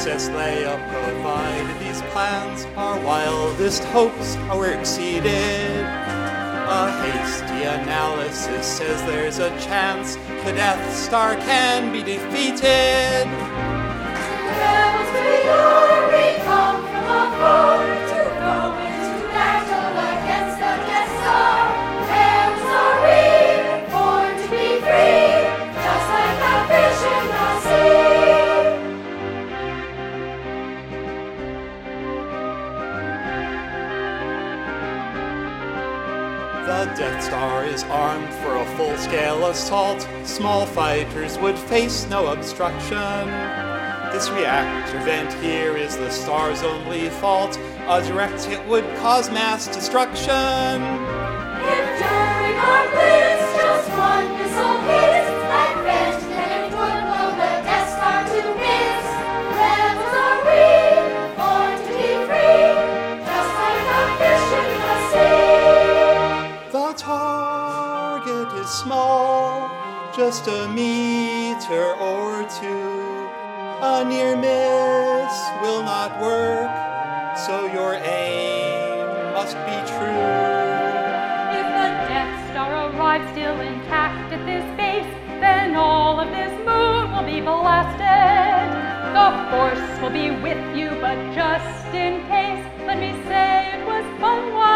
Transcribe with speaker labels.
Speaker 1: Princess Leia provided these plans. Our wildest hopes are exceeded. A hasty analysis says there's a chance the Death Star can be defeated.
Speaker 2: Rebels we are, we come from afar to go into battle against the Death Star. Rebels are we, born to be free, just like a fish in the sea.
Speaker 1: The Death Star is armed for a full-scale assault. Small fighters would face no obstruction. This reactor vent here is the star's only fault. A direct hit would cause mass destruction.
Speaker 2: If during our blitz just one missile hits that vent, then it would blow the Death Star to bits. Rebels are we, born to be free, just like a fish in the sea.
Speaker 1: The target is small, just a meter or two. A near miss will not work, so your aim must be true.
Speaker 3: If the Death Star arrives still intact at this base, then all of this moon will be blasted. The Force will be with you, but just in case, let me say it was fun while